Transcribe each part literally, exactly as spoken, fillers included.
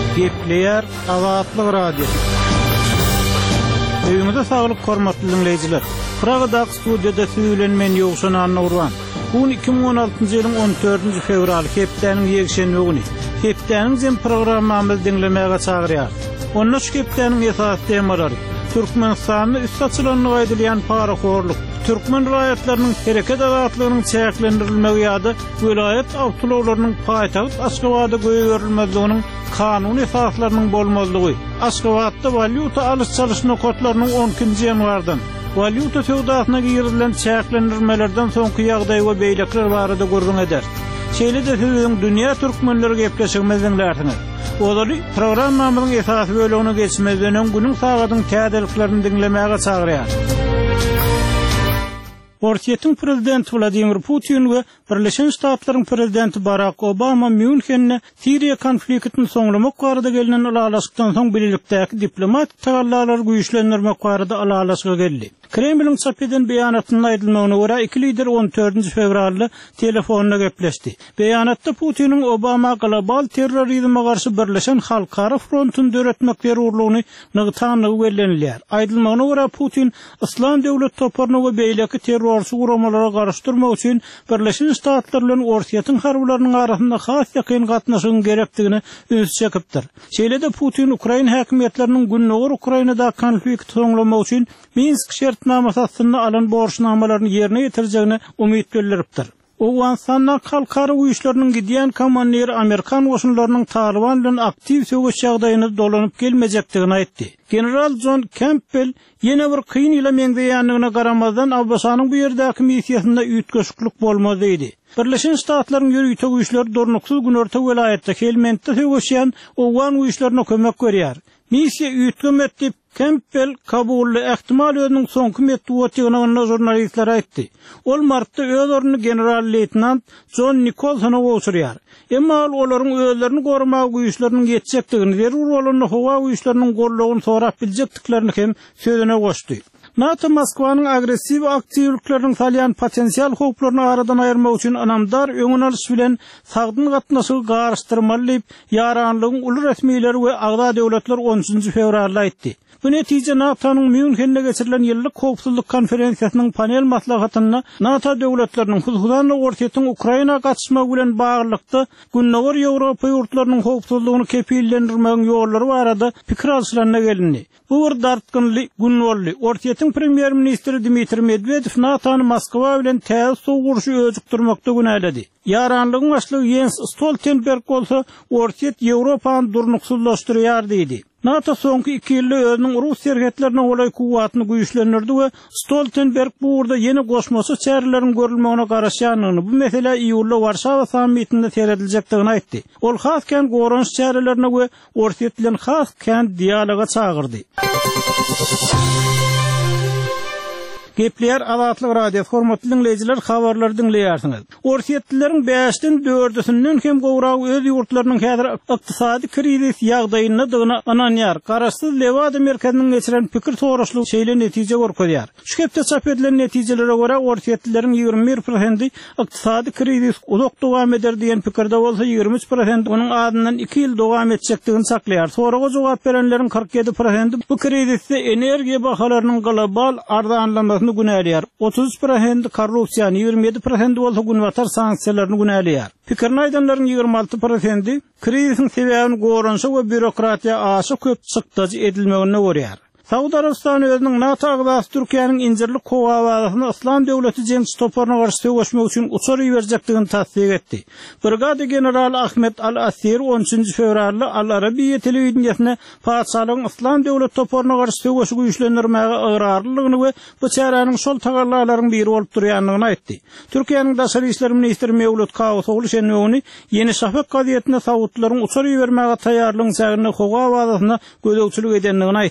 Gepleyer Azatlyk Radio. Öýüňizde saglyk hormatly dinleýijiler. Pragada studiýada süýlenmen ýogşan Anna Urban. Bu iki bin on altyncy ýylyň on dördünji fevral hepdeniň ýekşenbe güni. Hepdeniň jem programmamyzy dinlemäge çagyrýar. Onda şu hepdeniň esas temalary: Türkmenistanyny üst açylanyny aýdylýan paraxorluk, Türkmen raýatlarynyň hereket azatlygynyň çäklendirilmegi ýa-da vilayet awtologlarynyň paýtagyt Aşgabatda göýerilmezliginiň kanun esaslarynyň bolmazlygy, Aşgabatda valyuta alyş çalışma kodlarynyň on ikinji ýanwardan valyuta sowdasyna girilen çäklendirmelerden soňky ýagdaý we beýlekler barada görgün eder. Şeýle-de siziň dünýä türkmenleri gepleşigmeziňlersiňiz. Olary programmamyzyň esasy bölügine geçmezden öň günüň sagatyň täzeliklerini dinlemäge çagyrýar. Ortiýetiň prezidenti Vladimir Putin we Birleşen Ştatlaryň prezidenti Barack Obama Münchende Siriýa konfliktini soňlamak barada gelinen alalaşykdan soň birlikdäki diplomatik tagallarlar güýçlendirmek barada alalaşyga geldi. Kremlin çap eden beýanatyny aýdylmagyna görä iki lider on dördünji fevralda telefonda gepleşdi. Beýanatda Putiniň Obama global terrorizme garşy Birleşen Halkara frontuny döretmek zerurlygyny nygtanlygy bellenilýär. Aýdylmagyna görä Putin İslam döwlet toparny we beýleki terrorçy guramalara garaşdyrmak üçin Birleşen Ştatlar bilen Ortiýetiň harbylarynyň arasynda has ýakyn gatnaşygyň gerekdigini öňe çekipdir. Şeýle-de Putin Ukraina häkimetleriniň günnäger Ukrainada konflikt soňlamak üçin Minsk şertnamasy asyna alan borçnamalaryny ýerine ýetirjegine umyt bildiripdir. Owganstanda halkara güýçleriniň gidýän komandiri Amerikan goşunlarynyň Taliban bilen aktiw söwüş ýagdaýyny dolanyp gelmejekdigini aýtdy. General John Campbell ýene bir kyn ýyla meňdeýänligine garamazdan Abbasanyň bu ýerdäki missiýasynda üýtgeşiklik bolmady idi. Birleşen Ştatlaryň ýürüýte güýçleri dornuksyz Günorta welaýatda Helmandda söwüşýän owgan güýçlerine kömek berýär. Missiýa üýtgemek dip Campbell Kabully ähtimal özüniň soňky metduwatygyny jurnalistlere aýtdy. Ol martda öz ornuny general-leytenant John Nicholsona gowşurýar. Emma olaryň özlerini gorumak güýçleriniň ýetjekdigini, zerur bolan howa güýçleriniň gorlugyny sorap biljekdiklerini hem sözüne goşdy. NATO Moskwanyň agressiw aktiwliklerini salýan potensial howplaryny aradan aýyrmak üçin anamdar öňüne alyş bilen sagdyn gatnaşygy garaşdyrmaly diýip ýaranlygyň uly resmiýetleri we agda döwletler on üçinji fevralda aýtdy. Bu netije NATO'nun Münchende geçirilen ýyllyk howpsuzlyk konferensiýasynyň panel maslahatyna NATO döwletleriniň huzuranly Ortiýetiň Ukraina gatnaşmagy bilen baglykda günnäger Ýewropa ýurtlarynyň howpsuzlygyny kepillendirmegiň ýollary barada pikir alşylaryna gelindi. Bu bir dartgynly gün boldy. Ortiýetiň premier ministri Dmitri Medvedew NATO'ny Moskwa bilen täze sowguruşy öjükdirmekde günäledi. Ýaranlygyň başlygy Jens Stoltenberg bolsa Ortiýet Ýewropany durnuksuzlaşdyrýar diýdi. NATO soňky iki ýylda özüniň Rus serhetlerine olay kuwwatyny güýçlendirdi we Stoltenberg bu urda ýene goşmasy çärelerin görülmegine garaşýanyny, bu mesele iýulda Warşawa sammitinde seredilejekdigini aýtdy. Ol hasken goranç çärelerine we Ortiýet bilen hasken dialoga çagyrdy. Gepleyer Azatlyk Radio hormatly dinleýijiler, habarlary dinleýärsiňiz. Ortiýetlileriň beşden dördünden hem gowrak öz ýurtlarynyň häzir ykdysady krizis ýagdaýyna dygyny ananýar. Garaşsyz Lewada merkeziniň geçiren pikir soraşlyk şeýle netije görkezýär. Şu hepde çap edilen netijelere görä ortiýetlileriň ýygrimi bir prosenti ykdysady krizis uzak dowam eder diýen pikirde bolsa ýygrimi üç prosenti onuň adyndan iki ýyl dowam etjekdigini saklaýar. Soraga jogap berenleriň kırk yedi prosenti bu krizisde energiýa bahalarynyň global arzanlamasyny günälýär. otuz üç prosenti korrupsiýany, ýygrimi ýedi prosenti bolsa günwatar sanksiýalaryny günälýär. Pikirini aýdanlaryň ýygrimi alty prosenti krizisiň sebäbini gorançy we bürokratiýa aşy köp çykdagy edilmegine görýär. Saudi Arabistany özüniň NATO agzasy Türkiýanyň injirlik kowawasyny Islam döwleti jemsi toparyna garşy söwüşmek üçin uçur ýerjekdigini tasdik etdi. Brigada general Ahmet Al-Asir on üçinji fevralda Al-Arabiýa telewizionyna paçalygyň Islam döwlet toparyna garşy söwüşi güýçlendirmäge ýararlygyny we bu çäranyň şol tagarlarlaryň biri bolup durýanlygyny aýtdy. Türkiýanyň daşary işler ministri Mevlut Kawusoglu şenwegini Ýeni Şafak gazetine Saudlaryň uçur ýerbermäge taýýarlygyny sägini howa wazasyna gözegçilik edenligini aýtdy.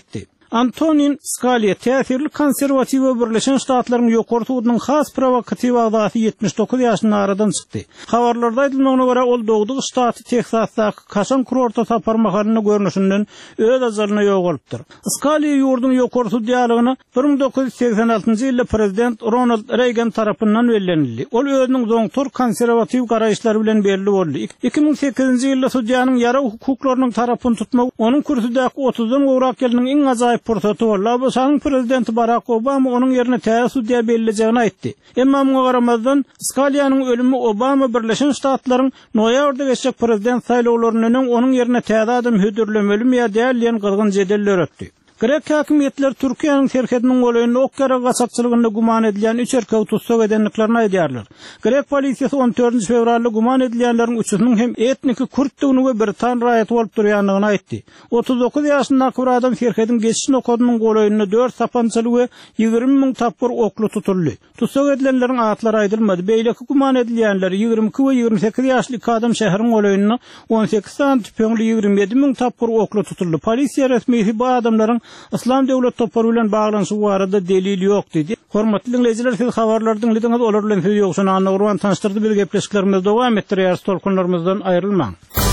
Antonin Scalia täsirli konservativ we Birleşen Ştatlaryň ýokary sudynyň has provokativ agdaty yetmiş dokuz ýaşyny aradan çykdy. Habarlarda aýdylmagyna görä ol dogdy ştaty Teksasdaky kasan kurorta taparmakalyny görnüşinden öz azalyna ýok bolupdyr. Scalia ýurdun ýokary sudyýalygyna bir ming dokuz ýüz seksen altynjy ýylda prezident Ronald Reagan tarapyndan berildi. Ol özüniň doňtor konservativ garaýşlary bilen belli boldy. iki ming sekizinji ýylda sudyanyň ýara hukuklarynyň tarapyny tutmak onuň kürsüdäki otuzdan gowrak ýylynyň iň ajaýyp pursata boldy. Bu şaň prezidenti Barack Obama onuň ýerine täze sudya berilejegini aýtdy. Emma muňa garamazdan Scalia'nyň ölümi Obama Birleşen Ştatlaryň noýabrda geçecek prezident saýlawlarynyň onuň ýerine täze adam hödürlemelimi ýa däl diýen gyrgyn jedeller ötdi. Grek hakimiyetler Türkiýanyň terkediniň goýunyny okkara gaçakçylygynda guman edilen üç erkek tutsak edenliklerini aýdýarlar. Grek polisiýasy on dördünji fevralda guman edilenleriň üçüniň hem etniki Kurtdygyny we Britan raýaty bolup durýanlygyny aýtdy. otuz dokuz ýaşyndaky bir adam terkedin geçişini okadynyň goýunyny dört sapançyly we ýygrimi miň tapyr oklu tutuldy. Tutsak edilenleriň atlary aýdylmady. Beýleki guman edilenler ýygrimi iki we ýygrimi sekiz ýaşly adam şäheriň goýunyny on sekiz saat tüpeňli ýygrimi ýedi miň tapyr oklu tutuldy. Polisiýa resmiýeti bu adamlaryň Islam döwlet toplary bilen baglanyşy barada delil ýok dedi. Hormatly dinleyijiler, siz habarlardan lidiňiz olar bilen söz ýoksuny anlagyran tanıştyrdy bir gepleşiklerimiz dowam etdirýär. Tolkunlarymyzdan aýrylmaň.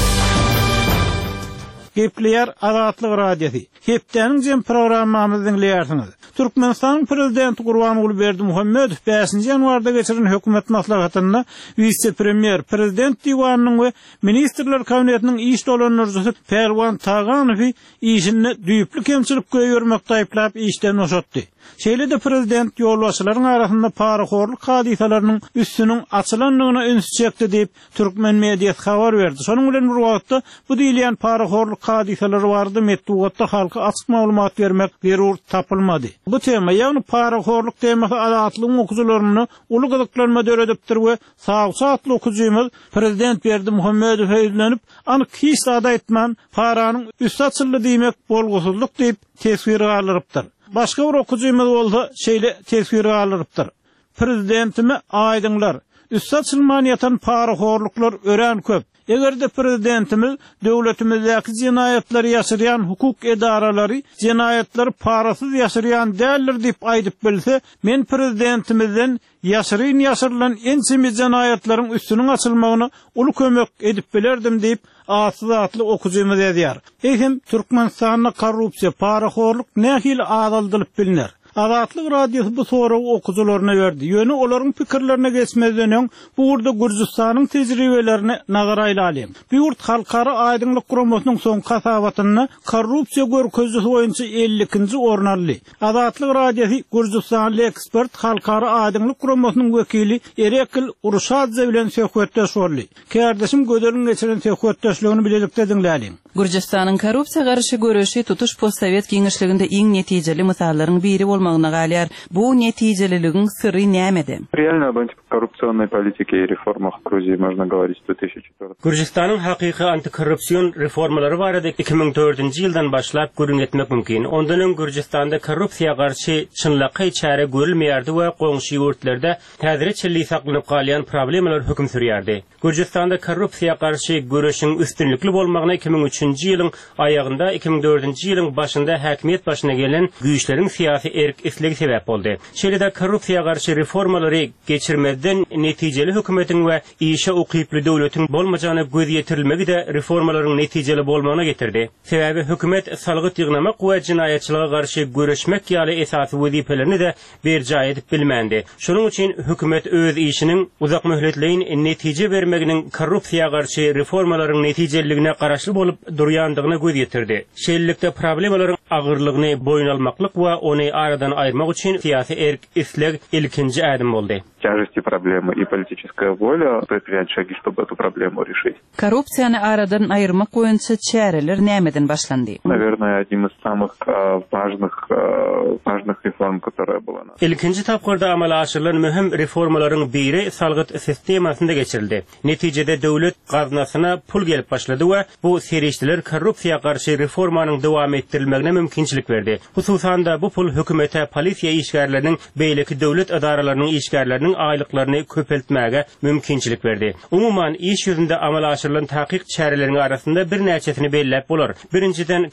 Gepleýär Azatlyk radiosi. Hepdeniň jem programmamyzy dinleýärsiňiz. Türkmenistan prezidenti Gurbanuly Berdimuhammedow beşinji ýanwarda geçiren hökümet maslahatyna vice-premier, prezident diwanynyň we ministrler kabinetiniň iş dolanjysy Perwan Taganowy işini düýüplü kemçilik göýürmekde aýplap işden oşatdy. Şeýle-de prezident ýolbaşçylaryň arasynda paraxorlyk hadisalarynyň üstüniň açylanlygyna üns çekdi diýip Türkmen mediýasy habar berdi. Şonuň bilen bir wagtda bu diýilen paraxorlyk hadisalary bardy, metdugatda halka açyk maglumat bermek zerur tapylmady. Bu tema, ýagny paraxorlyk temasy adatlyň okuwçylaryny uly gyzyklanma döredipdir we sağ-satly okuwçymyz prezident Berdimuhammedow öýlenip, anyk hiç sada etmän paranyň üst açyldy diýmek bolgusyzlyk diýip tesir alyrypdyr. Başga bir okuwçymyz bolsa şeýle tesir alyrypdyr. Prezidentime aýdyňlar, üst açylman ýatan paraxorlyklar ören köp. Egerde prezidentimiz döwletimizdäki jinaýatlary ýaşyrýan hukuk edaralary jinaýatlary parasyz ýaşyrýan däldir diýip aýdyp bilse, men prezidentimizden ýaşyryn ýaşyrylan ençimi jinaýatlaryň üstüniň açylmagyny uly kömek edip bilerdim diýip asyzatly okuwçymyz edýär. Ehem Türkmenistanda korrupsiýa, paraxorlyk nähili adaldylyp bilinär. Azatlyk radiosu bu soragy okuwçylaryna berdi. Ýöne olaryň pikirlerine geçmezden öň bu urda Gürjistanyň tejribelerini nagara alalım. Bu urt halkara aýdyňlyk guramasynyň soň kasabatyny korrupsiýa görkezligi boýunça ellikinji orna aldy. Azatlyk radiosu Gürjistanly ekspert halkara aýdyňlyk guramasynyň wekili Erekil Urşadze bilen söhbetdeş boldy. Kardeşim gödeliň geçiren söhbetdeşligini bilelikde dinlälim. Gürjistanyň korrupsiýa garşy görüşi tutuş postsovet giňişliginde iň netijeli misallaryň biri bolmagyna galýar. Bu netijeliligin sirri nämede? Реально об антикоррупционной политике и реформах в Грузии можно говорить с две тысячи четвёртого. Gürjistanın haqiqi antikorrupsiyon reformalary barada iki ming dördünji ýyldan başlap görüň etmek mümkin. Ondan öň Gürjistanda korrupsiýa garşy çynlaky çare görülmeýärdi we goňşy ýurtlarda täzire çelli saklanyp galýan problemalar hökm sürýärdi. Gürjistanda korrupsiýa garşy görüşiň üstünlikli bolmagyna iki ming üçünji ýylyň aýagynda iki ming dördünji ýylyň başynda häkimiýet başyna gelen güýçleriň siýasy erk esligi sebäp boldy. Şeýle-de korrupsiýa garşy reformalary geçirmeden netijeli hökümetiň we işe ukyply döwletiň bolmajany göz ýetirilmegi de reformalaryň netijeli bolmagyna getirdi. Sebäbi hökümet salgyt ýygnamak we jinaýatçylyga garşy görüşmek ýaly esasy wezipelerini de berjay edip bilmändi. Şonuň üçin hökümet öz işiniň uzak möhletleýin netije bermeginiň korrupsiýa garşy reformalaryň netijeligine garaşly bolup durýandygyna göz ýetirdi. Şeýlelikde problemalaryň agyrlygyny boyun almaklyk we ony aradan aýyrmak üçin siýasy erk isleg ilkinji adım boldy. Тяжести проблемы и политическая воля предпринять шаги, чтобы эту проблему решить. Korrupsiýany aradan aýyrmak boýunça çäreler nämeden başlandy? Наверное, одним из самых uh, важных uh, важных реформ, которая была. İlkinji tapgyrda amala aşyrylan möhüm reformalaryň biri salgyt sistemasynda geçirildi. Netijede döwlet gaznasyna pul gelip başlady we bu serişdiler korrupsiýa garşy reformanyň dowam etdirilmegine mümkinçilik berdi. Hususan da bu pul hökümete, polisiýa işgärleriniň, beýleki döwlet edaralarynyň işgärleriniň aýlyklaryny köpeltmäge mümkinçilik berdi. Umuman iş ýüzünde amala aşyrylan takyk çäreleriň arasynda bir näçesini belläp bolar. Birinciden korrupsiýa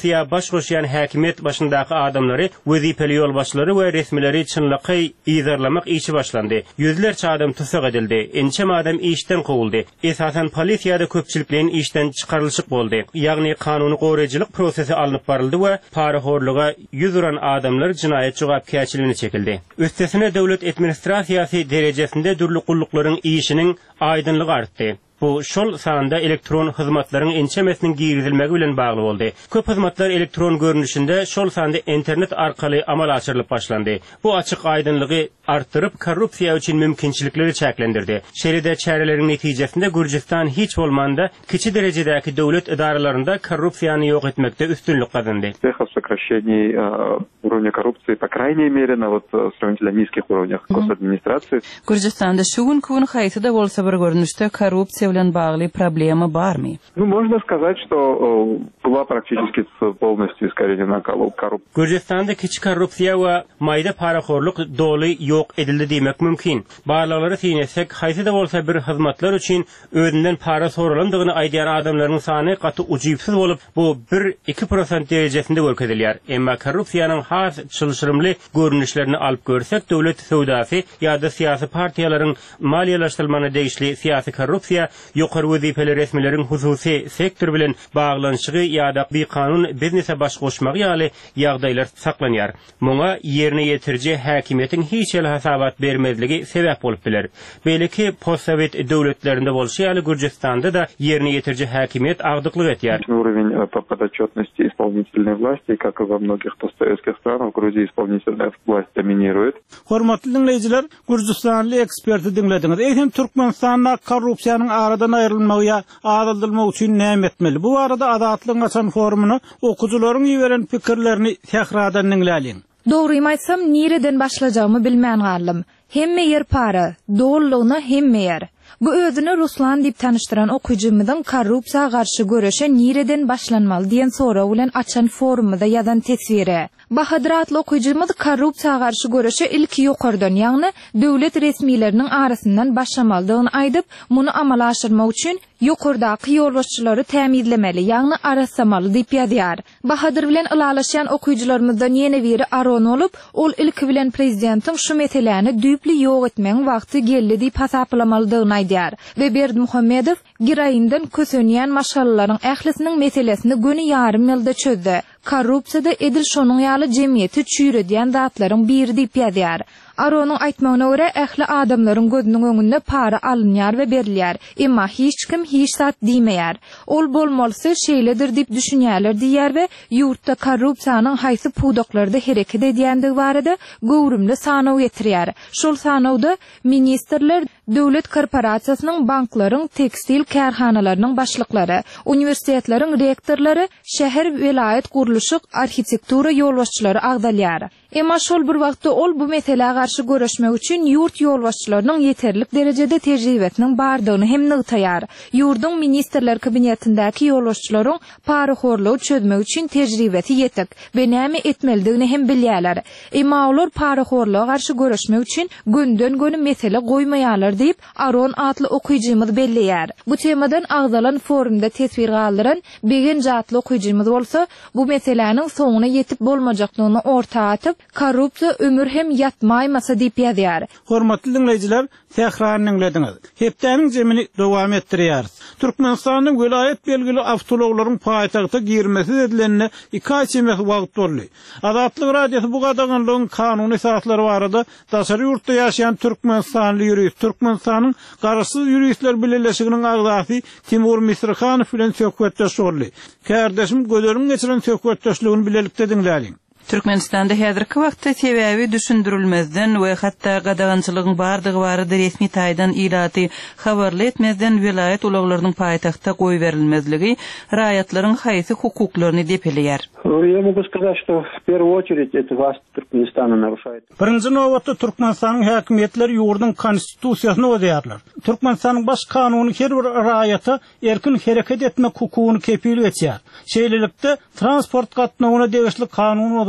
korrupsiya baş goşyan häkimet başyndaky adamlary, wezipeli ýolbaşlary we resmileri çynlyky ýyzarlamak işi başlandy. Yüzlerçe adam tutsak edildi. Ençem adam işten kovuldy. Esasen polisiýada köpçüliklerin işten çykarylşyk boldy. Ýagny kanuny goraýjylyk prosesi alınıp baryldy we paraxorluga ýüzuran adamlar jinaýat jogapkärçiligine çekildi. Üstesine döwlet administrasiýasy derejesinde dürli gullyklaryň işiniň aýdynlygy artdy. Bu şol sanda elektron hyzmatlaryň ençemesiniň girizilmegi bilen bagly boldy. Köp hyzmatlar elektron görnüşinde şol sanda internet arkaly amal açyrylyp başlandy. Bu açyk aýdynlygy artdyryp korrupsiýa üçin mümkinçilikleri çäklendirdi. Şeride çäreleriň netijesinde Gürcistan hiç bolmanda kiçi derejedäki döwlet idaralarynda korrupsiýany ýok etmekde üstünlük kazandy. Успеха в сокращении э, уровня коррупции, по крайней мере, на вот сравнительно низких уровнях госадминистрации. Gürcistan şugun kun haýsy da bolsa bir görnüşde korrupsiýa bilen bagly problema barmy? Ну, можно сказать, что э, была практически полностью искоренена коррупция. Gürcistan kiçi korrupsiýa we maýda paraxorluk doly ýok edildi diýmek mümkin. Barlary tiňetsek, haýsy da bolsa bir hyzmatlar üçin özünden para soralandygyny aýdýan adamlaryň sany gaty ujypsyz bolup, bu bir iki prosent derejesinde görkezilýär. Emma korrupsiýanyň has çylşyrymly görnüşlerini alyp görsek, döwlet söwdasy ýa-da syýasy partiýalaryň maliýelaşdyrylmagyna degişli syýasy korrupsiýa ýokary wezipeli resmileriň hususy sektor bilen baglanşygy ýa-da bir kanun biznese baş goşmagy ýaly ýagdaýlar saklanýar. Muňa ýerine ýetirji häkimetiň hiç el hasabat bermezligi sebäp bolup biler. Belki postsovet döwletlerinde bolşy, Gürcistanda da ýerine ýetirji häkimet agdyklyk etýär. Уровень подотчетности исполнительной власти, как и во многих постсоветских странах, в Грузии исполнительная власть доминирует. Hormatly dinleyijiler, Gürcistanly eksperti dinlediňiz. Eýsem Türkmenistanda korrupsiýanyň aradan aýrylmagy, adaldylmagy üçin näme etmeli? Bu arada Adatlygyň açan forumuny okujylaryň ýiberen pikirlerini täkrardan dinläliň. Dogry aýtsam, nireden başlajagmy bilmän galym. Hemme yer para, dollugyna hemme yer. Bu özüni Ruslan dip tanıştıran okuyjumyzyň korrupsiýa garşy göreşe nireden başlanmaly diýen soraw bilen açan forumda ýazan tesviri. Bahadyr atly okuyjumyz korrupsiýa garşy göreşe ilki ýokardan, ýagny döwlet resmiýetleriniň arasyndan başlamalydygyny aýdyp, muny amala aşyrmak üçin ýokardaky ýolbaşçylary täminlemeli, ýagny arasamaly diýip ýazýar. Bahadyr bilen ylalaşan okuyjylarymyzdan ýene biri Aron olup, ol ilki bilen prezidentiň şu meseleni düýpli ýok etmeň wagty geldi diýip hasaplamalydygyny aýdýar. Ve Berdimuhammedow giraýyndan kösenýän maşallalaryň ählisiniň meselesini göni ýarym ýylda çözdü. Korrupsiýada edil şonuň ýaly jemgyýeti çüýredýän zatlaryň biri diýip ýazýar. Aronyň aýtmagyna görä, ähli adamlaryň gözüniň öňünde para alınýar we berilýär. Emma hiç kim hiç zat diýmeýär. Ol bolmalysy şeýledir diýip düşünýärler diýär we ýurtda korrupsiýanyň haýsy pudoklarda hereket edýändigi barada gowrumly sanaw getirýär. Şol sanawda ministrler, döwlet korporasiýasynyň, banklaryň, tekstil kärhanalarynyň başlyklary, universitetleriň rektorlary, şäher welayet guruluşy, arhitektura ýolbaşçylary agdalýar. Emma şol bir wagtda ol bu meselege garşy göreşmek üçin ýurt ýolbaşçylarynyň ýeterlik derejede tejribesiniň bardygyny hem nygtaýar. Ýurduň ministrler kabinetindäki ýolbaşçylaryň paraxorlugy çözmek üçin tejribesi ýetek we näme etmelidigini hem bilýärler. Emma olar paraxorluga garşy göreşmek üçin günden göni mesele goýmaýarlar diýip Aron atly okuyjymyz belliýär. Bu temadan agdalan forumda tesvir galdyran begen jatly okuyjymyz bolsa, bu meseleniň soňuna ýetip bolmajaklygyny ortaga atyp, korrupsiýa ömür hem yatmaýmasa diýip ýazýar. Hormatly dinleyijiler, täkrardan dinlediňiz. Hepdeniň jemini dowam etdirýäris. Türkmenistanyň welayet belgili awtologlaryň paýtagta girmesi edilenine iki ay çemek wagt boldy. Adatlyk radiosu bu gadaganlygyň kanuny esaslary barada daşary ýurtda ýaşaýan Türkmenistanly ýurist, Türkmenistanyň garaşsyz ýuristler birleşiginiň agdasy Timur Misrhanow bilen söhbetdeş boldy. Kardeşim gölerim geçiren söhbetdeşligini bilelikde dinläliň. Türkmenistanda häzirki wagtda sebäbi düşündirilmezden we hatda gadagançylygyň bardygy barada resmi taýdan ýylaty habarly etmezden welayet ulaglarynyň paýtagta goý berilmezligi raýatlaryň haýsy hukuklaryny depelýär. Я могу сказать, что в первую очередь это власть Türkmenistana нарушает. Birinji nowatda Türkmenistanyň häkimetleri ýurduň konstitusiýasyny ödäýärler. Türkmenistanyň baş kanuny her bir raýata erkin hereket etmek hukugyny kepil etýär. Şeýlelikde transport gatnawyna degişli kanuny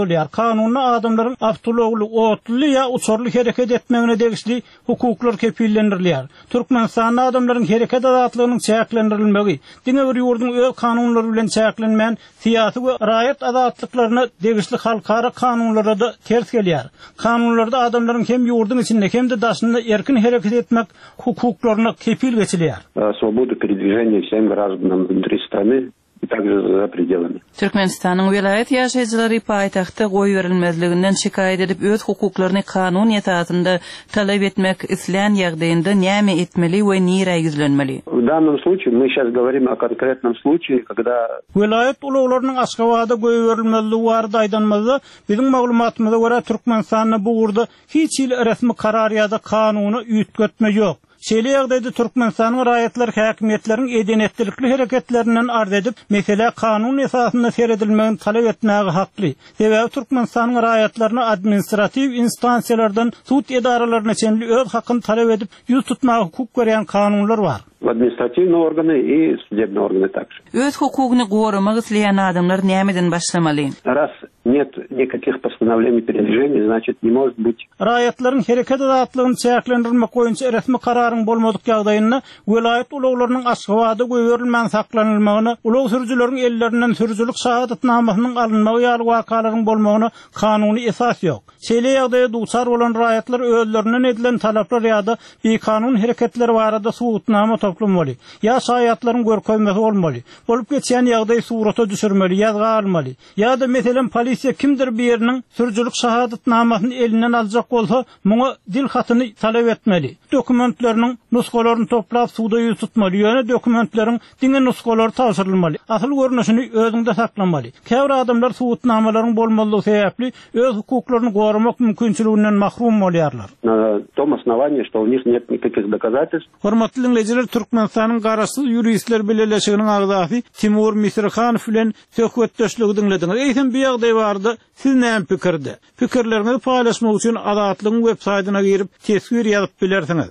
bolýar. Kanunda adamlaryň awtologly, otly ýa uçurly hereket etmegine degişli hukuklar kepillendirilýär. Türkmenistanda adamlaryň hereket azatlygynyň çäklendirilmegi, diňe bir ýurdun öz kanunlary bilen çäklenmän syýasy we raýat azatlyklaryna degişli halkara kanunlara da ters gelýär. Kanunlarda adamlaryň hem ýurdun içinde hem de daşynda erkin hereket etmek hukuklaryna kepil geçilýär. Свободу передвижения всем гражданам внутри страны и также за пределами. Türkmenistanyň vilayet ýaşaýjylary paýtagtda goý berilmezliginden şikayet edip öz hukuklaryny kanun ýetazynda talap etmek isleýän ýagdaýynda näme etmeli we nire ýüzlenmeli? В данном случае мы сейчас говорим о конкретном случае, когда Vilayet ulaglarynyň Aşgabatda goý berilmezligi barada aýdanmazda biziň maglumatymyza görä Türkmenistanda bu urda hiç il resmi karar ýa-da kanuny üýtgetme ýok. Şeýle ýagdaýda Türkmenistanyň raýatlar häkimetleriň edenetlikli hereketlerinden ard edip, mesele kanun esasynda seredilmegini talap etmäge hakly. Sebäbi Türkmenistanyň raýatlaryna administrativ instansiýalardan sud edaralaryna çenli öz hakyny talap edip, ýüz tutmagy hukuk berýän kanunlar bar. в административные органы и судебные органы также. Öz hukugyny goramak isleýän adamlar nämeden başlamaly? Раз нет никаких постановлений передвижения, значит не может быть. Raýatlaryň hereket azatlygyny çäklendirmek boýunça resmi kararyň bolmadyk ýagdaýynda vilayet ulaglarynyň Aşgabatda goýberilmän saklanylmagyny, ulag sürjüleriň ellerinden sürjülük şahadatnamasynyň alynmagy ýaly wakalaryň bolmagyny kanuny esas ýok. Şeýle ýagdaýda duçar bolan raýatlar özlerinden edilen talaplar ýa-da bir kanun hereketleri barada suwutnama toplanmaly. Ya şaýatlaryň görkezmesi bolmaly. Bolup geçen ýagdaý surata düşürmeli, ýazga almaly. Ya da meselen polisiýa kimdir bir ýeriniň sürjülük şahadatnamasyny elinden aljak bolsa, muňa dil hatyny talap etmeli. Dokumentleriniň nuskalaryny toplap suwda ýüz tutmaly. Ýöne dokumentleriň diňe nuskalary tapşyrylmaly. Asyl görnüşini özüňde saklamaly. Käbir adamlar suwutnamalaryň bolmalygy sebäpli öz hukuklaryny goramak mümkinçiliginden mahrum bolýarlar. На том основании, что у них нет никаких доказательств. Hormatly dinleyijiler, Türkmenistanyň garaşsyz ýuristler bileşiginiň agzasy Timur Misirhanow bilen söhbetdeşligi dinlediňiz. Eýsem bir ýagdaý bardy. Siz näme pikirde? Pikirlerinizi paýlaşmak üçin Azatlygyň web saýtyna girip tesbir ýazyp bilersiňiz.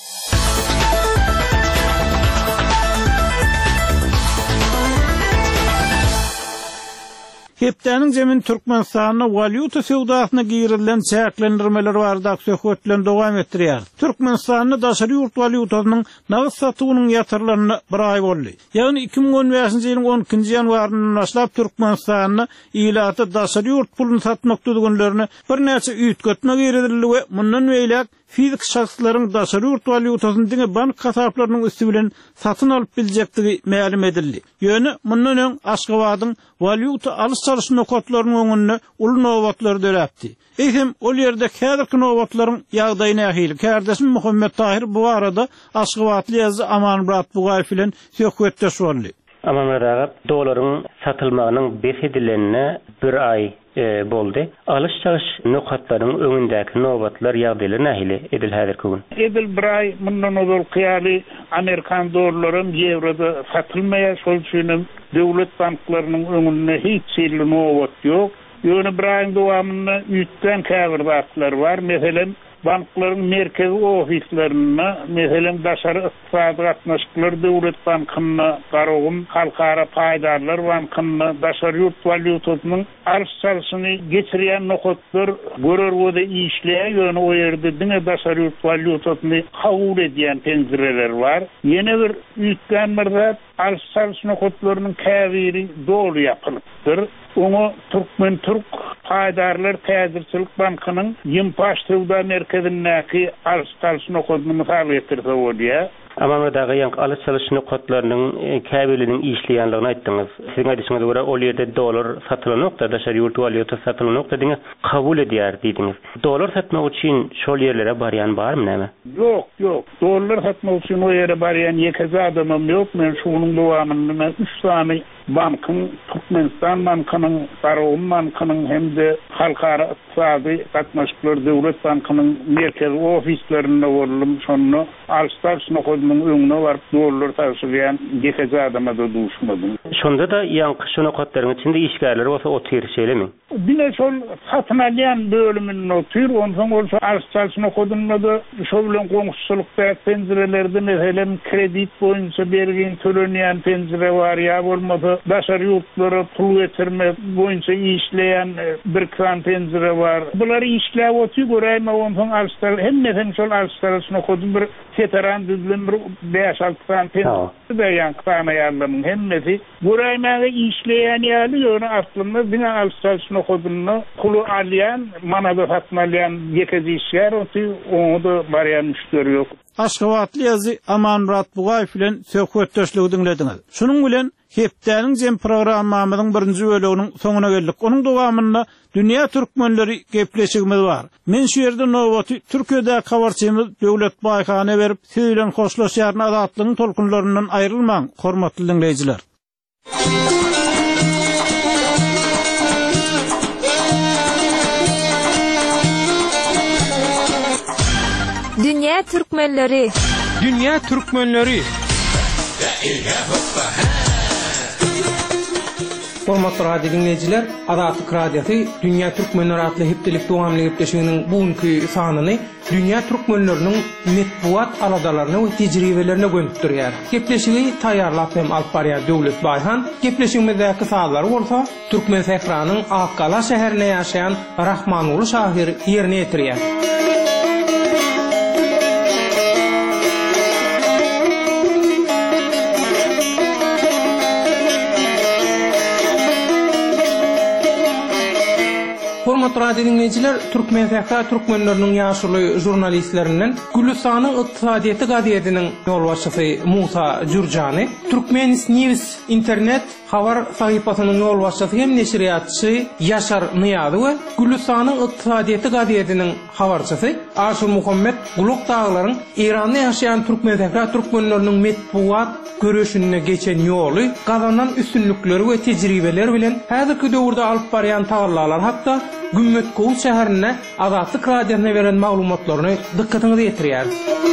Hepdeniň jemin Türkmenistanyň valyuta sewdasyna girilen çäklendirmeler barada söhbetlen dowam etdirýär. Türkmenistanyň daşary ýurt valyutasynyň nagyz satywynyň ýatyrlaryna bir ay boldy. Ýagny iki ming on beşinji ýylyň on ikinji ýanwarynyň başlap Türkmenistanyň ýylaty daşary ýurt puluny satmak düzgünlerini bir näçe üýtgetme girildi we mundan beýlek fizik şahslaryň daşary ýurt valyutasyny diňe bank hasaplarynyň üstü bilen satyn alyp biljektigi ma'lum edildi. Ýöne mundan öň Aşgabatyň valyuta alys çalyş nokatlarynyň öňünde uly nowatlar döräpdi. Eýsem ol ýerde häzirki nowatlaryň ýagdaýyna ähili. Kärdeşim Muhammed Tahir bu arada Aşgabatly ýazgy Amanmurat Bugaýew bilen söhbetdeş boldy. Amanmurat dolaryň satylmagynyň beşedilenine bir ay e, boldy. Alış çalış nokatlaryň öňündäki nowatlar ýagdaýlary nähili edil häzirki gün? Edil bir ay mundan ozal qiyali Amerikan dolarlaryň ýewroda satylmaýar, şol üçin döwlet banklarynyň öňünde hiç ýerli nowat ýok. Ýöne bir aýyň dowamında üýtgen käbir wagtlar bar. Meselen banklaryň merkezi ofislerini, meselen daşary ykdysady gatnaşyklar döwlet bankyna garagym halkara paýdarlar bankyna daşary ýurt valyutasynyň arş çalyşyny geçirýän nokatlar görerwede işleýär. Ýöne o ýerde diňe daşary ýurt valyutasyny kabul edýän penzireler bar. Ýene bir üýtgen bir zat arş çalyş nokatlarynyň käbiri dolu ýapylypdyr. Onu Türkmen Türk paýdarlar täzirçilik bankynyň Ýympaş Sewda merkezindäki arş çalyş nokatyny mysal getirse bolýar. Ama daga ýank alys çalyş nokatlarynyň käbeliniň işleýänligini aýtdyňyz. Siziň aýdyşyňyza görä ol ýerde dolar satylanokda, daşary ýurt valyuta satylanokda diňe kabul edýär diýdiňiz. Dolar satmak üçin şol ýerlere barýan barmy näme? Ýok, ýok. Dolar satmak üçin o ýere barýan ýekezi adamam ýok. Men şunyň dowamynda üç sany bankyn, Türkmenistan bankynyň, Garagym bankynyň hemde halkara ykdysady gatnaşyklar döwlet bankynyň merkezi ofislerinde boldum. Şonu alstar nokatynyň öňüne baryp dolar taşıyan ýekezi adama da duşmadym. Şonda da ýanky şu nokatlaryň içinde işgärler bolsa o terşelemi? Bine şol satyn alýan bölüminiň otyr, ondan bolsa alstar nokatynyň da şol bilen goňşulykda penzirelerden meselen kredit boýunça bergen tölenýän penzire bar ýa bolmasa daşar yurtlara pul getirmek boyunca işleyen bir kran pencere var. Bunları işlev otu göreyim ondan alstar hem neden şol alstarısına kodum bir veteran düzlüm bir beş altı kran pencere de yan kran ayarlamın hem nesi göreyim işleyen yali onu aslında bina alstarısına kodumunu kulu alyan manada fatmalayan yekezi işler otu onu da barayan müşteri yok. Aşgabatly ýazy Aman Murat Bugay bilen söhbetdeşligi dinlediňiz. Şunuň bilen hepdäniň jem programmamyzyň birinji bölüginiň soňuna geldik. Onuň dowamynda dünýä türkmenleri gepleşigimiz bar. Men şu ýerde nowaty Türkiýede habarçymyz Döwlet Baýhany berip siz bilen hoşlaşýaryn azatlygyň tolkunlaryndan aýrylmaň, hormatly dinleýijiler. Dünya Türkmenleri Dünya Türkmenleri Hormatly radio dinleyijiler, Azatlyk Radiosu Dünya Türkmenleri adly hepdelik dowamly gepleşiginiň bugünkü sanyny Dünya Türkmenleriniň metbuat aladalaryna we tejribelerine göndürýär. Gepleşigi taýýarlap hem alyp barýar Döwlet Baýhan. Gepleşigimizde kısalary bolsa, Türkmen Sehranyň Akkala şäherine ýaşaýan Rahmanuly şahyr ýerine ýetirýär. Hormatly radio dinleyijiler, Türkmen Sehra türkmenleriniň ýaşuly jurnalistlerinden Gülisanyň ykdysadyýety gazetiniň ýolbaşçysy Musa Jurjany, Turkmenis News internet habar sahypasynyň ýolbaşçysy hem neşriýatçy Ýaşar Niýazow, Gülisanyň ykdysadyýety gazetiniň habarçysy Aşur Muhammed Guluk daglaryň Iranda ýaşaýan Türkmen Sehra türkmenleriniň metbuat görüşüne geçen ýoly, gazanan üstünlükleri we tejribeleri bilen häzirki döwürde alyp barýan taýlarlar hatda Gümmet Koğul şäherine Azatlyk Radiosyna beren maglumatlaryny dikkatiňize ýetirýär.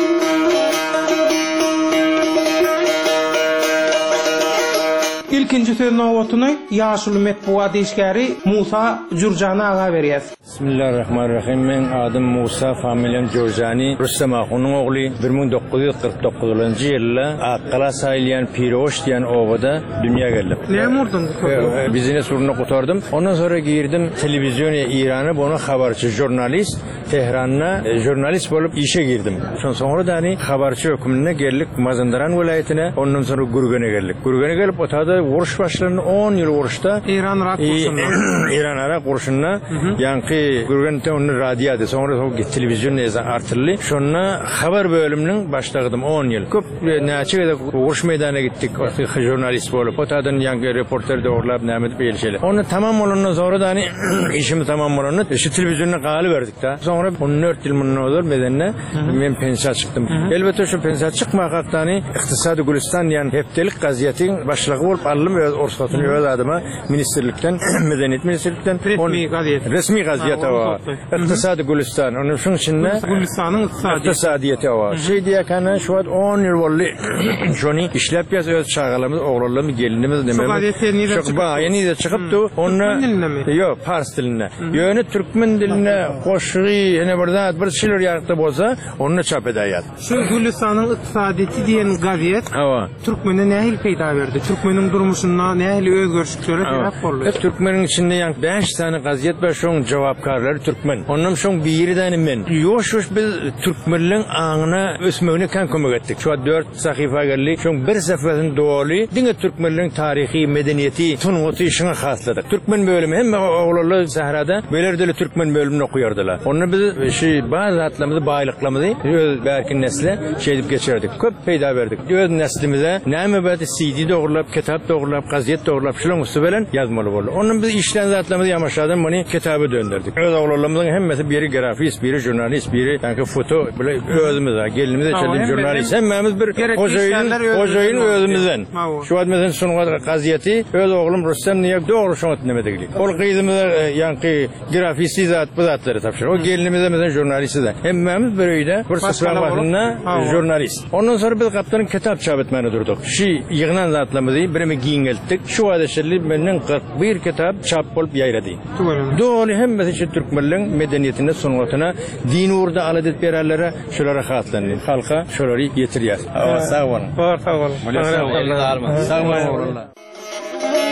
İlkinci söz nowatyny ýaşuly metbuat işgäri Musa Jurjany aga berýär. Bismillahirrahmanirrahim. Men adım Musa, familiyam Jurjany. Rüstem Ahunyň ogly bir ming dokuz ýüz kırk dokuzynjy ýylda Akkala saýlayan Piroş diýen owada dünýäge geldim. Näme urdun? Bizine suruna gotardym. Ondan sonra girdim televiziýony Irany, bunu habarçy jurnalist Tehranna jurnalist bolup işe girdim. Şon sonra da hani habarçy hökümine geldik Mazandaran welaýetine, ondan sonra Gurgene geldik. Gurgene gelip otada uruş başlaryny on ýyl uruşda İran rak uruşunda İran rak uruşunda ýanky Gurgen'de onu radyoda sonra o televizyon neyse artırlı. Şonna haber bölümünün başladım on ýyl. Köp näçe uruş meydana gittik. Jurnalist bolup otadan ýanky reporter doğrulap nämet beýilşeli. Onu tamam bolandan sonra da hani işimi tamam bolandan şu televizyona galy berdik da. Sonra on dört ýyl mundan olur medenne men pensiýa çykdym. Elbette şu pensiýa çykmakda hani Iqtisady Gülistan ýan hepdelik gazetiniň başlygy bolup alym öz orsatyny öz adyma ministerlikden medeniyet ministerlikden resmi gazet resmi gazet wa Iqtisady Gülistan onun şun içinde Gülistanyň iqtisadyýety wa şey diýe kana şu wagt on ýyl boldy şonu işläp ýaz öz çağalymyz oglanlarymyz gelinimiz demeli çok ba ýeni de çykypdy onu ýok fars diline ýöne türkmen diline goşgy ene birden bir şeýler ýaratdy bolsa onu çap edýär. Şu Gülistanyň iqtisadyýety diýen gazet türkmene nähil peýda berdi? Türkmeniň durmuşyna nähil özgörüşliklere sebäp boldy? Türkmeniň içinde ýa beş tane gazet bar, şoň jogapkarlary türkmen. Ondan şoň birinden men. Ýoş-ýoş biz türkmenliň aňyna ösmegine kan kömek etdik. Şu dört sahyfa geldik. Şoň bir seferden dowly diňe türkmenliň taryhy, medeniýeti, tunuty işine hasladyk. Türkmen bölümi hem oglanlar Sahrada belerdi türkmen bölümini okuýardylar. Onu biz şu bazı atlamyzy, baýlyklarymyzy öz berkin nesle şeýdip geçirdik. Köp peýda berdik. Öz neslimize näme bäde C D dogurlap, kitap dogurlap, gazet dogurlap şulan usul bilen yazmaly boldy. Onun biz işlen zatlamyzy ýamaşadym, muny kitaba döndürdik. Öz oglanlarymyzyň hemmesi biri grafist, biri jurnalist, biri ýa-ni foto bile özümizde, gelinimize çelim jurnalist. Hemmemiz bir hojaýyn, hojaýyn özümizden. Şu wagt mesen şunu gazeti öz oglum Rüstem Niýazow dogry şoňa dinlemediklik. Ol gyzymyza ýa-ni grafist zat bu zatlary tapşyr. O gelinimize mesen jurnalist de. Hemmemiz bir öýde bir sırawatyna jurnalist. Ondan sonra biz gapdaryň kitap çap etmeni durduk. Şu ýygnan zatlamyzy birimi giňeltdik. Şu wagtda menden kırk bir kitap çap bolup ýaýrady. Dogry hemmesi şu türkmenliň medeniýetine, sunatyna, din urda aladet bererlere şolara hatlandy. Halka şolary ýetirýär. Sag bolun. Sag bolun. Sag bolun.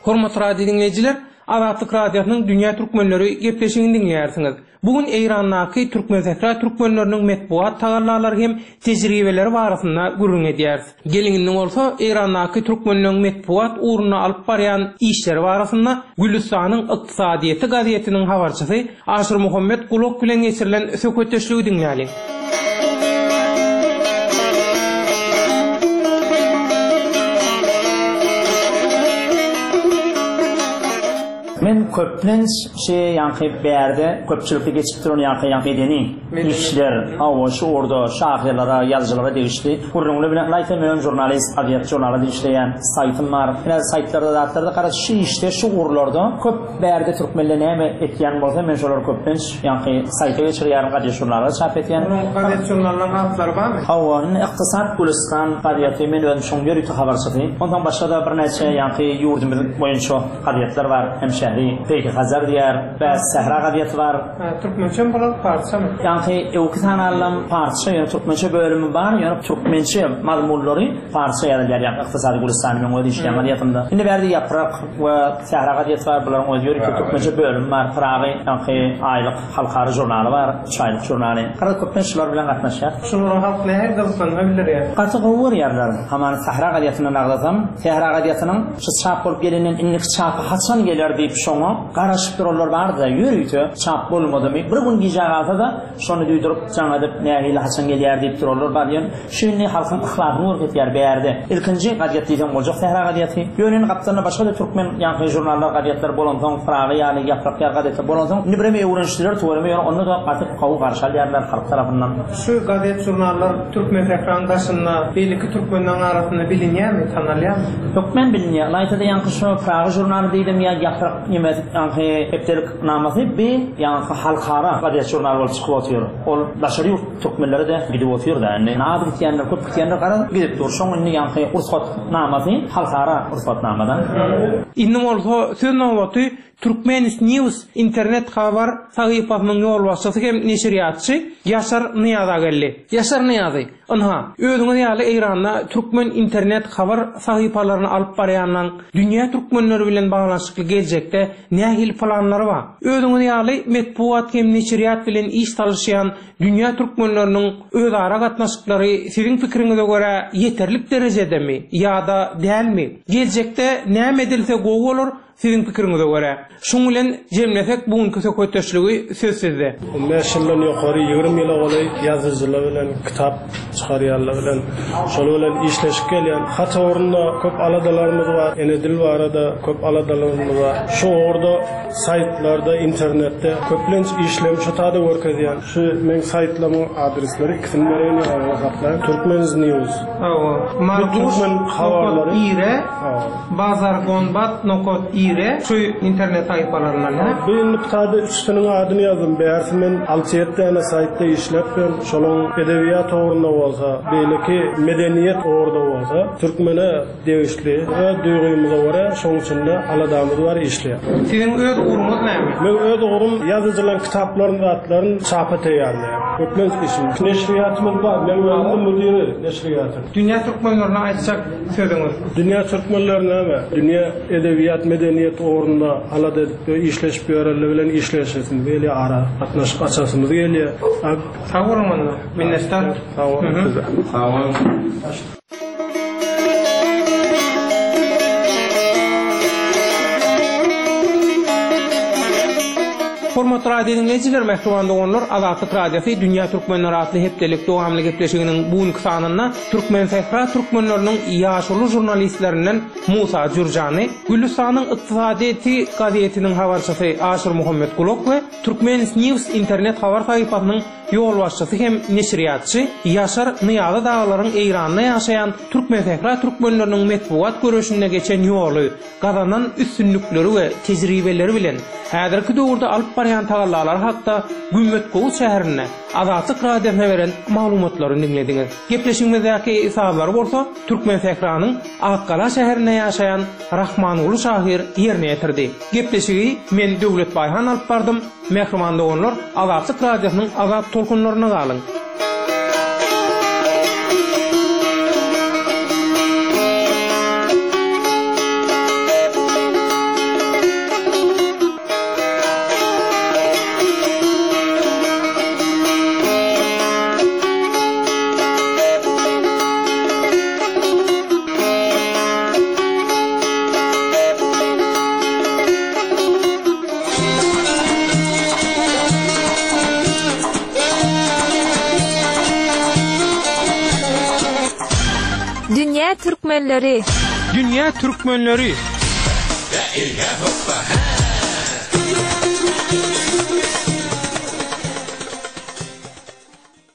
Hormatly radio dinleyijiler, Azatlyk Radiosynyň Dünýä Türkmenleri gepleşigini dinleýärsiňiz. Bugün Eýrandaky türkmen türkmenleriniň metbuat tagallalary hem tejribeleri barasynda gurrun edýäris. Gelinginiň bolsa Eýrandaky türkmenleriň metbuat uruny alyp barýan işleri barasynda Güllüstanyň Ykdysadyýety gazetiniň habarçysy Aşyr Muhammed Gulok bilen geçirilen söhbetdeşligi dinleýäli. Men köplenç şey yankı berde köpçülükte geçip duran yankı yankı edeni işler avaşı orada şahirlara yazıcılara değişti. Kurumlu bilen laytı jurnalist adiyat jurnalda işleyen saytım var. Yine saytlarda da aktarda karşı şu işte şu uğurlarda köp berde Türkmenlerine ne etken bolsa men şolar köplenç yankı sayta geçirýär adiyat jurnalda çap etýän. Adiyat jurnallarynın atları barmy? Awan iqtisad Gülistan adiyatı men özüm şoň ýeri habarçysy. Ondan başga da bir neçe yankı ýurdumyň boýunça adiyatlar var. Hemşe Peki Hazar diýär we Sahra gaziýeti bar. Türkmençe bolan parçamy? Ýani iki tane alam parça, ýani türkmençe bölümi bar, ýani türkmençe mazmunlary parça ýalylar ýani Ykdysady Gülistanyň öňünde işleýän gaziýetinde. Indi bärde ýaprak we Sahra gaziýeti bar, bularyň öňünde ýörik türkmençe bölüm bar. Pragy ýani aýlyk halkary jurnaly bar, çaýlyk jurnaly. Gara köpçüler bilen gatnaşýar. Şunlaryň halk näme gyzyklanma bilýär? Gaty gowur ýerler. Haman Sahra gaziýetine naglasam, Sahra gaziýetiniň şu çap bolup gelenden inlik çapy haçan geler diýip şoňa garaşyp durarlar barda ýürüýdi, çap bolmadymy. Bir gün gije galsa da şonu duýdurup jaňa dep nähili haçan gelýär diýip durarlar barýan. Şuny halkyň ihlakyny urgatýar bärde. Ilkinji gaziýet diýen boljak Sahra gaziýeti. Ýöneň gapdaryna başga da türkmen ýanky jurnallar gaziýetler bolan soň Pragy ýaly ýaprak gaziýeti bolan soň nibreme öwrençiler töwerme ýöne onda da gatyp gawy garşalýarlar halk tarapyndan. Şu gaziýet jurnallar türkmen fehrandaşynda beýleki türkmenler arasynda bilinýärmi, tanalýarmy? Türkmen bilinýär. Laýta da ýanky şu Pragy jurnaly diýdim ýa ýaprak ýa ýanky hepdelik namasy bi ýanky halkara gaziýet jurnaly bolup çykyp otýar. Ol daşary türkmenlere de gidip otýar da. Indi nady bitýänler köp bitýänler gara gidip dur. Şoňa ýanky ursat namasy halkara ursat namadan. Indi bolsa söz nowaty Turkmenis News internet habar sahypasynyň ýolbaşçysy hem neşriýatçy Ýaşar Niýazagelli. Ýaşar Niýazy, anha, özüňiz ýaly Eýranda türkmen internet habar sahypalaryny alyp barýandan dünýä türkmenleri bilen baglanşykly geljekde nähil planlary bar? Özüňiz ýaly metbuat hem neşriýat bilen iş talşýan dünýä türkmenleriniň özara gatnaşyklary siziň pikiriňize görä ýeterlik derejedemi ýa-da dälmi? Geljekde näme edilse gowy bolar? Siziň pikiriňize görä. Şoň bilen jemlesek bugünkü söhbetdeşligi sözsizde. beş ýyldan ýokary ýygrimi ýyla bolay ýazyjylar bilen kitap çykarýarlar bilen şol bilen işleşip gelýän. Hata orunda köp aladalarymyz bar, ene dil barada köp aladalarymyz bar. Şu orada saytlarda, internetde köplenç işlem şu tada görkezýän. Şu men saytlaryň adresleri ikisini berýän ýa-da Turkmenis News. Awa, Marduş habarlary ire, bazar gonbat nokot ire, şu internet saytalaryna. Ben tada üstüniň adyny ýazdım. Bäri men altı ýedi tane saytda işlep ben şolaň edebiýat orunda bolsa, beýleki medeniýet orunda bolsa, türkmene degişli we duýgymyza görä şoň üçin de aladamyz bar işleýär. Siziň öz urumyz näme? Men öz urum ýazyjylan kitaplaryň zatlaryny çap etýärler. Köplenç işim. Neşriýatymyz bar. Men özüm müdiri neşriýaty. Dünýä türkmenlerine aýtsak sözüňiz. Dünýä türkmenlerine näme? Dünýä edebiýat medeniýet orunda alada işleşip ýöreller bilen işleşesin. Beýle ara atnaşyk açasymyz gelýär. Sag bolun, minnettar. Sag bolun. Sag bolun. Hormatly radio dinleyijiler, mehriban doganlar, Azatlyk Radiosu Dünýä Türkmenleri adly hepdelik dowamly gepleşiginiň bugünkü sanynda türkmen fehra türkmenleriniň ýaşuly jurnalistlerinden Musa Jurjany, Gülistanyň Ykdysadyýety gazetiniň habarçysy Aşyr Muhammed Gulok we Turkmenis News internet habar sahypasynyň ýolbaşçysy hem neşriýatçy Ýaşar Niýazy daglaryň Eýranda ýaşaýan türkmen fehra türkmenleriniň metbuat görüşine geçen ýoly, gazanan üstünlükleri we tejribeleri bilen häzirki döwürde alyp barýan tagallar hakda Gümmetgow şäherine Azatlyk Radiosyna beren maglumatlary dinlediňiz. Gepleşigimizdäki isablary bolsa türkmen fehranyň Akkala şäherine ýaşaýan Rahmanuly şahir ýerine ýetirdi. Gepleşigi men Döwlet Baýhan alyp bardym. Mehriman doganlar, Azatlyk Radiosynyň azat tolkunlaryna galyň. Dünya Türkmenleri. Dünya Türkmenleri.